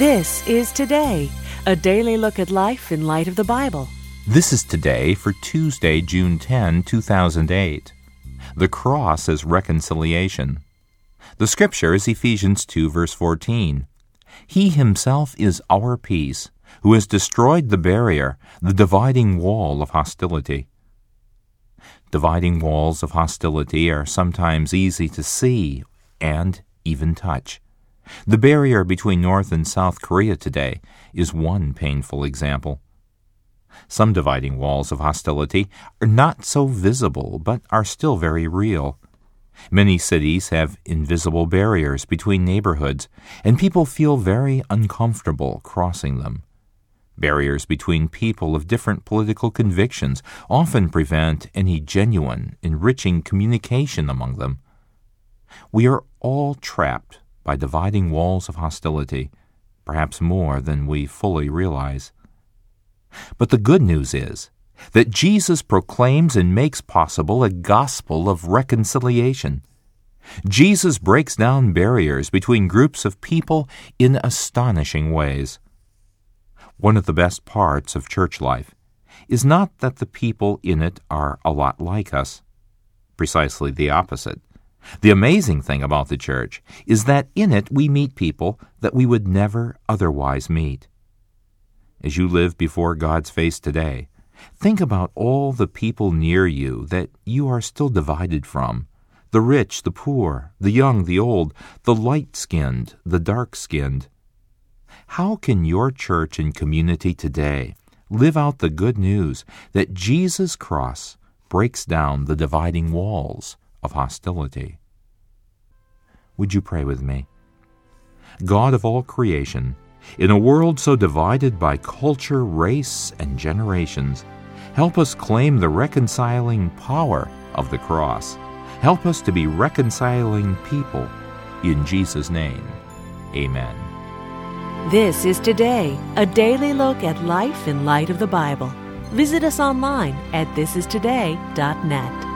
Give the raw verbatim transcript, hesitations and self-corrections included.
This is Today, a daily look at life in light of the Bible. This is Today for Tuesday, June tenth, two thousand eight. The cross as reconciliation. The scripture is Ephesians two, verse fourteen. He himself is our peace, who has destroyed the barrier, the dividing wall of hostility. Dividing walls of hostility are sometimes easy to see and even touch. The barrier between North and South Korea today is one painful example. Some dividing walls of hostility are not so visible, but are still very real. Many cities have invisible barriers between neighborhoods, and people feel very uncomfortable crossing them. Barriers between people of different political convictions often prevent any genuine, enriching communication among them. We are all trapped by dividing walls of hostility, perhaps more than we fully realize. But the good news is that Jesus proclaims and makes possible a gospel of reconciliation. Jesus breaks down barriers between groups of people in astonishing ways. One of the best parts of church life is not that the people in it are a lot like us. Precisely the opposite. The amazing thing about the church is that in it we meet people that we would never otherwise meet. As you live before God's face today, think about all the people near you that you are still divided from, the rich, the poor, the young, the old, the light-skinned, the dark-skinned. How can your church and community today live out the good news that Jesus' cross breaks down the dividing walls of hostility? Would you pray with me? God of all creation, in a world so divided by culture, race, and generations, help us claim the reconciling power of the cross. Help us to be reconciling people. In Jesus' name, amen. This is Today, a daily look at life in light of the Bible. Visit us online at this is today dot net.